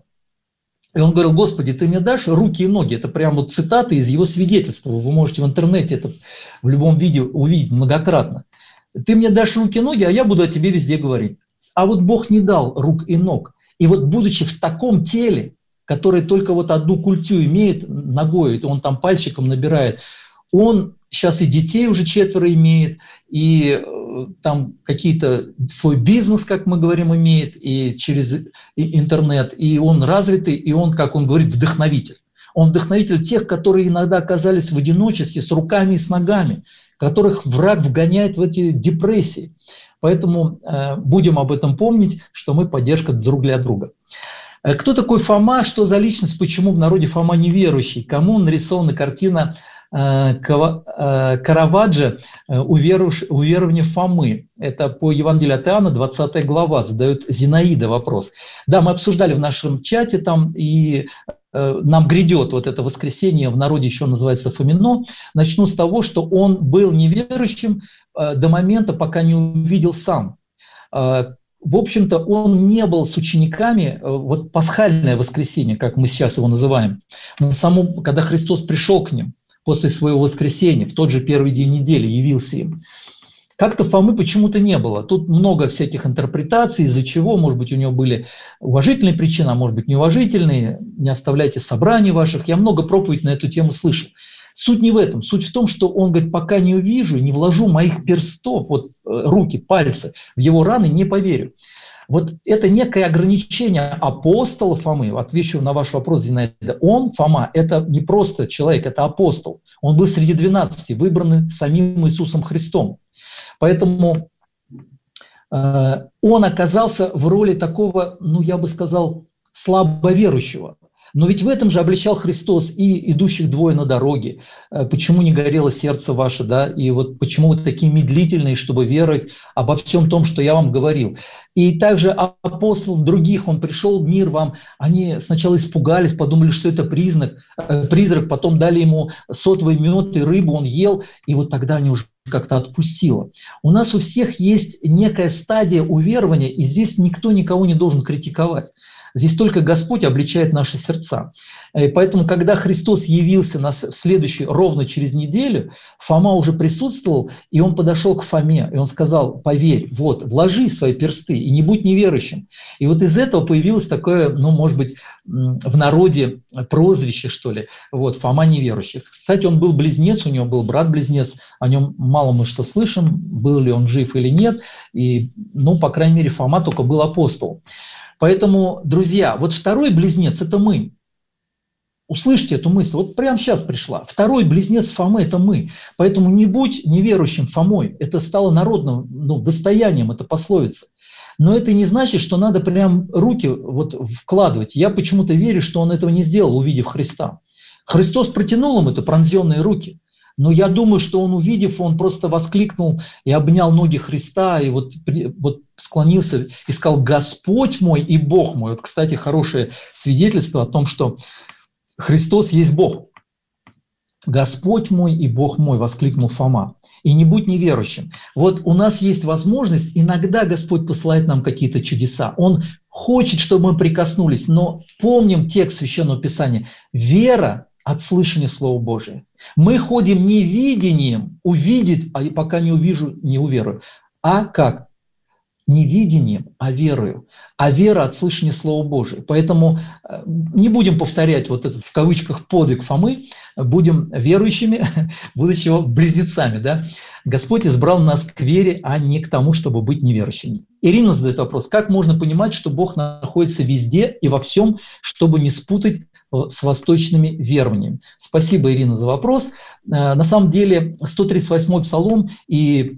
Speaker 2: И он говорил: Господи, ты мне дашь руки и ноги? Это прям вот цитаты из его свидетельства. Вы можете в интернете это в любом видео увидеть многократно. Ты мне дашь руки и ноги, а я буду о тебе везде говорить. А вот Бог не дал рук и ног. И вот будучи в таком теле, которое только вот одну культю имеет ногой, он там пальчиком набирает, он сейчас и детей уже 4 имеет, и там какие-то свой бизнес, как мы говорим, имеет, и через интернет, и он развитый, и он, как он говорит, вдохновитель. Он вдохновитель тех, которые иногда оказались в одиночестве с руками и с ногами, которых враг вгоняет в эти депрессии. Поэтому будем об этом помнить, что мы поддержка друг для друга. Кто такой Фома, что за личность, почему в народе Фома неверующий? Кому нарисована картина Караваджо «Уверование Фомы»? Это по Евангелию от Иоанна, 20 глава, задает Зинаида вопрос. Да, мы обсуждали в нашем чате там, и нам грядет вот это воскресенье, в народе еще называется Фомино. Начну с того, что он был неверующим до момента, пока не увидел сам. В общем-то, он не был с учениками, вот пасхальное воскресенье, как мы сейчас его называем, когда Христос пришел к ним после своего воскресения, в тот же первый день недели явился им. Как-то Фомы почему-то не было. Тут много всяких интерпретаций, из-за чего, может быть, у него были уважительные причины, а может быть, неуважительные. Не оставляйте собраний ваших. Я много проповедей на эту тему слышал. Суть не в этом. Суть в том, что он говорит: пока не увижу, не вложу моих перстов, вот руки, пальцы, в его раны, не поверю. Вот это некое ограничение апостола Фомы. Отвечу на ваш вопрос, Зинаида. Он, Фома, это не просто человек, это апостол. Он был среди 12, выбранный самим Иисусом Христом. Поэтому он оказался в роли такого, ну, я бы сказал, слабоверующего. Но ведь в этом же обличал Христос и идущих двое на дороге. Почему не горело сердце ваше, да? И вот почему вы такие медлительные, чтобы веровать обо всем том, что я вам говорил. И также апостол других, он пришел в мир вам, они сначала испугались, подумали, что это призрак, потом дали ему сотовый мед и рыбу, он ел, и вот тогда они уже как-то отпустило. У нас у всех есть некая стадия уверования, и здесь никто никого не должен критиковать. Здесь только Господь обличает наши сердца. И поэтому, когда Христос явился нас в следующий, ровно через неделю, Фома уже присутствовал, и он подошел к Фоме, и он сказал: поверь, вот, вложи свои персты и не будь неверующим. И вот из этого появилось такое, ну, может быть, в народе прозвище, что ли, вот, Фома неверующий. Кстати, он был близнец, у него был брат-близнец, о нем мало мы что слышим, был ли он жив или нет, и, ну, по крайней мере, Фома только был апостол. Поэтому, друзья, вот второй близнец – это мы. Услышьте эту мысль, вот прямо сейчас пришла. Второй близнец Фомы – это мы. Поэтому не будь неверующим Фомой. Это стало народным, ну, достоянием, это пословица. Но это не значит, что надо прям руки вот вкладывать. Я почему-то верю, что он этого не сделал, увидев Христа. Христос протянул им это пронзенные руки. Но я думаю, что он, увидев, он просто воскликнул и обнял ноги Христа, и вот склонился и сказал: «Господь мой и Бог мой». Вот, кстати, хорошее свидетельство о том, что Христос есть Бог. «Господь мой и Бог мой», воскликнул Фома. И не будь неверующим. Вот у нас есть возможность, иногда Господь посылает нам какие-то чудеса. Он хочет, чтобы мы прикоснулись, но помним текст Священного Писания. Вера от слышания Слова Божия. Мы ходим не видением, увидит, а пока не увижу, не уверую. А как? Не видением, а верою. А вера от слышания Слова Божия. Поэтому не будем повторять вот этот в кавычках подвиг Фомы, будем верующими, будучи близнецами. Да? Господь избрал нас к вере, а не к тому, чтобы быть неверующими. Ирина задает вопрос: как можно понимать, что Бог находится везде и во всем, чтобы не спутать с восточными верованиями? Спасибо, Ирина, за вопрос. На самом деле 138-й Псалом и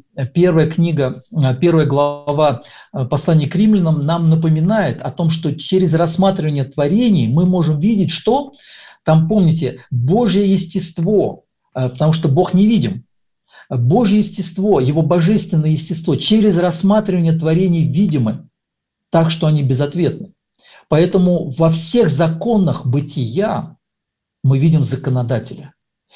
Speaker 2: первая глава послания к римлянам нам напоминает о том, что через рассматривание творений мы можем видеть, что там, помните, Божье естество, потому что Бог невидим. Божье естество, Его божественное естество через рассматривание творений видимы, так что они безответны. Поэтому во всех законах бытия мы видим законодателя.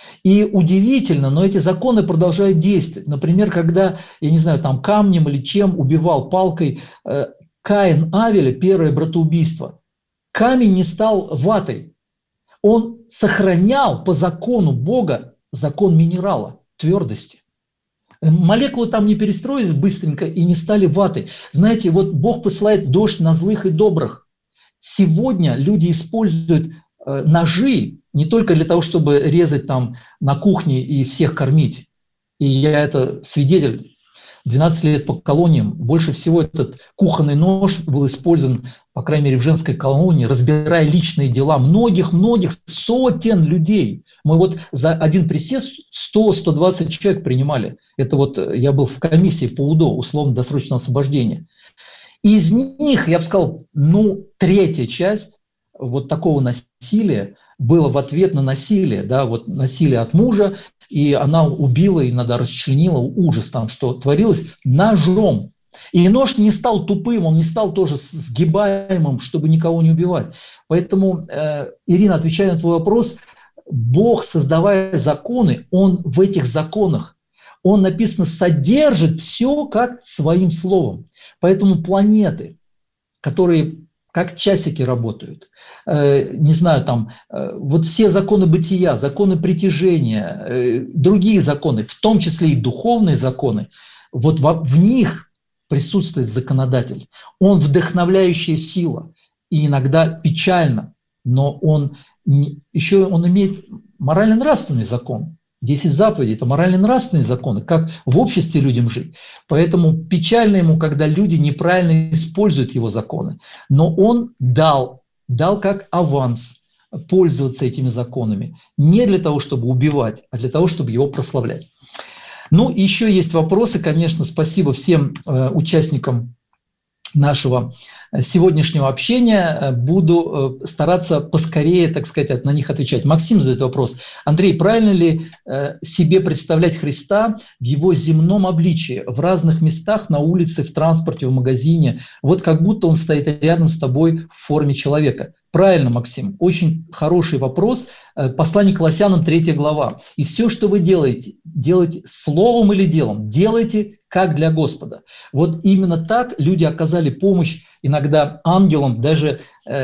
Speaker 2: И удивительно, но эти законы продолжают действовать. Например, когда, я не знаю, там камнем или чем убивал палкой Каин Авеля, первое братоубийство, камень не стал ватой. Он сохранял по закону Бога закон минерала, твердости. Молекулы там не перестроились быстренько и не стали ватой. Знаете, вот Бог посылает дождь на злых и добрых. Сегодня люди используют ножи не только для того, чтобы резать там на кухне и всех кормить. И я это свидетель, 12 лет по колониям. Больше всего этот кухонный нож был использован, по крайней мере, в женской колонии, разбирая личные дела многих-многих сотен людей. Мы вот за один присест 100-120 человек принимали. Это вот я был в комиссии по УДО, условно-досрочного освобождения. Из них, я бы сказал, ну, третья часть вот такого насилия было в ответ на насилие, да, вот насилие от мужа, и она убила, иногда расчленила, ужас там, что творилось, ножом. И нож не стал тупым, он не стал тоже сгибаемым, чтобы никого не убивать. Поэтому, Ирина, отвечая на твой вопрос, Бог, создавая законы, Он в этих законах, Он, написано, содержит все как своим словом. Поэтому планеты, которые как часики работают, не знаю, там, вот все законы бытия, законы притяжения, другие законы, в том числе и духовные законы, вот в них присутствует законодатель. Он вдохновляющая сила, и иногда печально, но он еще он имеет морально-нравственный закон. 10 заповедей – это морально-нравственные законы, как в обществе людям жить. Поэтому печально ему, когда люди неправильно используют его законы. Но он дал как аванс пользоваться этими законами. Не для того, чтобы убивать, а для того, чтобы его прославлять. Ну, еще есть вопросы, конечно, спасибо всем участникам нашего сегодняшнего общения. Буду стараться поскорее, так сказать, на них отвечать. Максим задает вопрос. Андрей, правильно ли себе представлять Христа в его земном обличии, в разных местах, на улице, в транспорте, в магазине? Вот как будто он стоит рядом с тобой в форме человека. Правильно, Максим, очень хороший вопрос. Послание к Колоссянам, 3 глава. «И все, что вы делаете, делайте словом или делом, делайте как для Господа». Вот именно так люди оказали помощь иногда ангелам, даже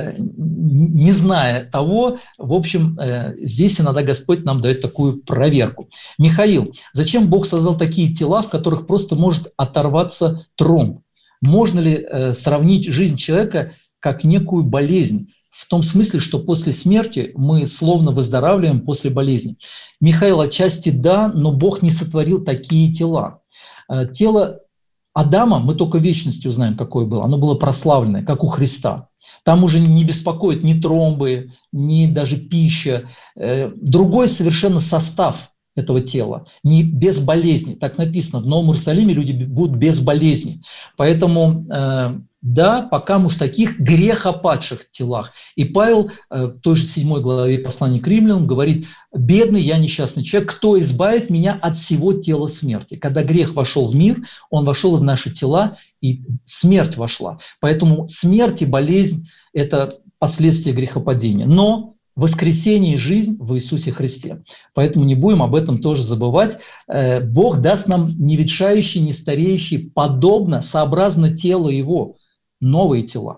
Speaker 2: не зная того. В общем, здесь иногда Господь нам дает такую проверку. Михаил, зачем Бог создал такие тела, в которых просто может оторваться тромб? Можно ли сравнить жизнь человека как некую болезнь? В том смысле, что после смерти мы словно выздоравливаем после болезни. Михаил, отчасти да, но Бог не сотворил такие тела. Тело Адама, мы только в вечности узнаем, какое было. Оно было прославленное, как у Христа. Там уже не беспокоит ни тромбы, ни даже пища. Другой совершенно состав этого тела, не без болезни. Так написано, в Новом Иерусалиме люди будут без болезни. Поэтому да, пока мы в таких грехопадших телах. И Павел в той же 7 главе послания к римлянам говорит: «Бедный я, несчастный человек, кто избавит меня от всего тела смерти?» Когда грех вошел в мир, он вошел и в наши тела, и смерть вошла. Поэтому смерть и болезнь – это последствия грехопадения. Но воскресение и жизнь в Иисусе Христе. Поэтому не будем об этом тоже забывать. Бог даст нам не ветшающие, не стареющие, подобно, сообразно телу Его, новые тела.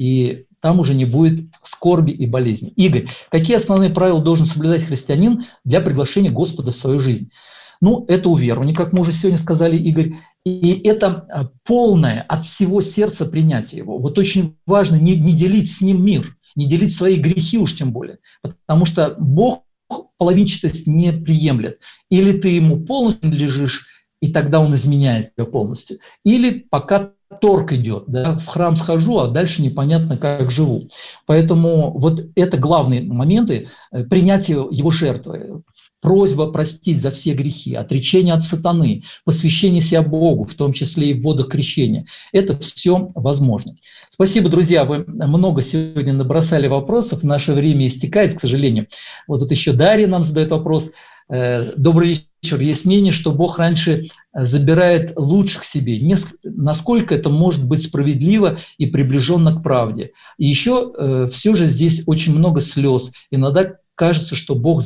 Speaker 2: И там уже не будет скорби и болезни. Игорь, какие основные правила должен соблюдать христианин для приглашения Господа в свою жизнь? Ну, это уверование, как мы уже сегодня сказали, Игорь. И это полное от всего сердца принятие Его. Вот очень важно не делить с Ним мир, не делить свои грехи уж тем более, потому что Бог половинчатость не приемлет. Или ты Ему полностью лежишь, и тогда Он изменяет тебя полностью, или пока торг идет, да, в храм схожу, а дальше непонятно, как живу. Поэтому вот это главные моменты принятия Его жертвы. Просьба простить за все грехи, отречение от сатаны, посвящение себя Богу, в том числе и в водах крещения. Это все возможно. Спасибо, друзья, вы много сегодня набросали вопросов, наше время истекает, к сожалению. Вот тут еще Дарья нам задает вопрос. Добрый вечер. Есть мнение, что Бог раньше забирает лучших себе. Насколько это может быть справедливо и приближенно к правде? И еще все же здесь очень много слез. Иногда кажется, что Бог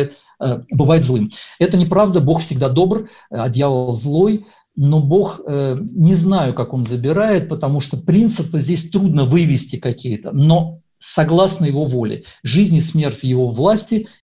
Speaker 2: бывает злым. Это неправда, Бог всегда добр, а дьявол злой. Но Бог, не знаю, как Он забирает, потому что принципы здесь трудно вывести какие-то. Но согласно Его воле. Жизнь и смерть в Его власти,